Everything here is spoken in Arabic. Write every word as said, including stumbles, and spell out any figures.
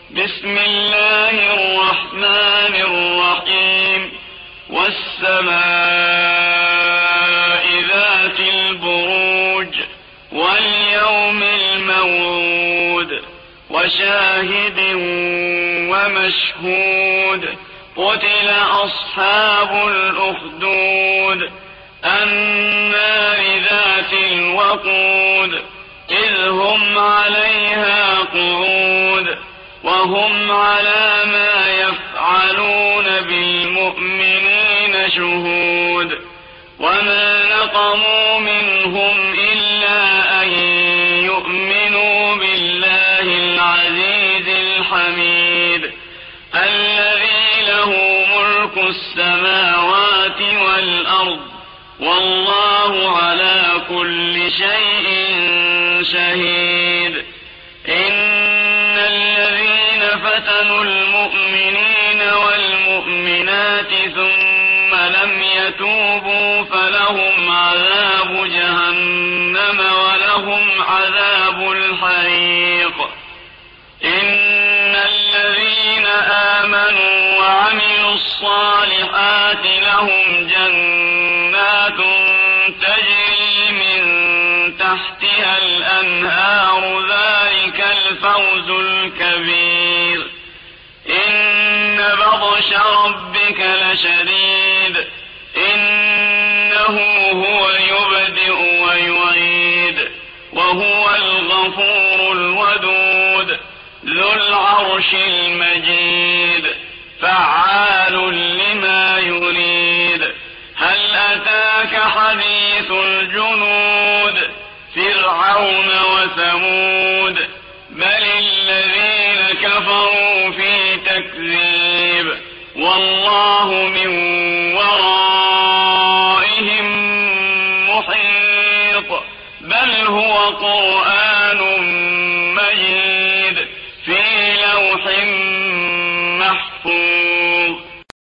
بسم الله الرحمن الرحيم والسماء ذات البروج واليوم الموعود وشاهد ومشهود قتل أصحاب الأخدود النار ذات الوقود إذ هم عليها قعود وهم على ما يفعلون بالمؤمنين شهود وما نقموا منهم إلا أن يؤمنوا بالله العزيز الحميد الذي له ملك السماوات والأرض والله على كل شيء شهيد إن الذين فتنوا المؤمنين والمؤمنات ثم لم يتوبوا فلهم عذاب جهنم ولهم عذاب الحريق إن الذين آمنوا وعملوا الصالحات لهم جنات تجري من تحتها الأنهار ذلك الفوز الكبير إن بطش ربك لشديد إنه هو يبدئ ويعيد وهو الغفور الودود ذو العرش المجيد فعال لما يريد هل أتاك حديث الجنود فرعون وثمود بل الذين كفروا في تكذيب والله من ورائهم محيط بل هو قرآن مجيد في لوح محفوظ.